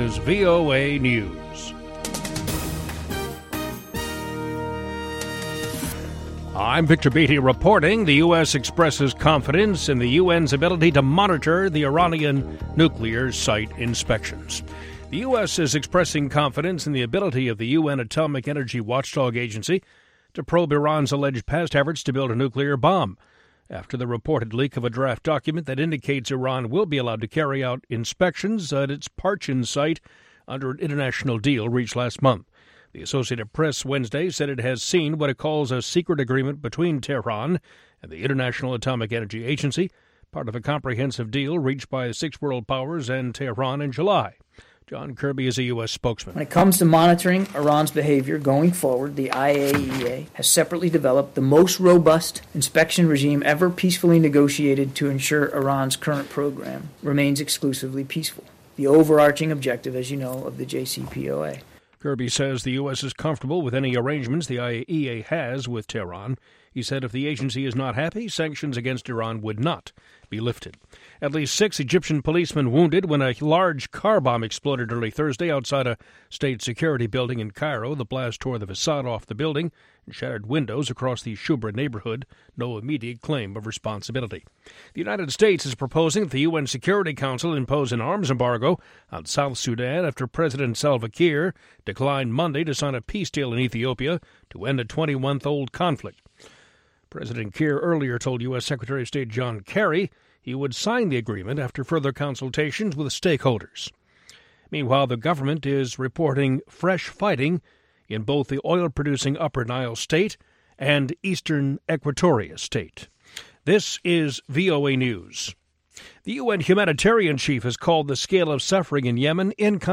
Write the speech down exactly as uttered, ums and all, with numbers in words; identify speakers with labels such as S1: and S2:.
S1: is V O A News. I'm Victor Beatty reporting. The U S expresses confidence in the U N's ability to monitor the Iranian nuclear site inspections. The U S is expressing confidence in the ability of the U N Atomic Energy Watchdog Agency to probe Iran's alleged past efforts to build a nuclear bomb, after the reported leak of a draft document that indicates Iran will be allowed to carry out inspections at its Parchin site under an international deal reached last month. The Associated Press Wednesday said it has seen what it calls a secret agreement between Tehran and the International Atomic Energy Agency, part of a comprehensive deal reached by the six world powers and Tehran in July. John Kirby is a U S spokesman.
S2: When it comes to monitoring Iran's behavior going forward, the I A E A has separately developed the most robust inspection regime ever peacefully negotiated to ensure Iran's current program remains exclusively peaceful. The overarching objective, as you know, of the J C P O A.
S1: Kirby says the U S is comfortable with any arrangements the I A E A has with Tehran. He said if the agency is not happy, sanctions against Iran would not be lifted. At least six Egyptian policemen wounded when a large car bomb exploded early Thursday outside a state security building in Cairo. The blast tore the facade off the building and shattered windows across the Shubra neighborhood. No immediate claim of responsibility. The United States is proposing that the U N Security Council impose an arms embargo on South Sudan after President Salva Kiir declined Monday to sign a peace deal in Ethiopia to end a twenty-month-old conflict. President Kiir earlier told U S Secretary of State John Kerry he would sign the agreement after further consultations with stakeholders. Meanwhile, the government is reporting fresh fighting in both the oil-producing Upper Nile State and eastern Equatoria State. This is V O A News. The U N humanitarian chief has called the scale of suffering in Yemen inconceivable.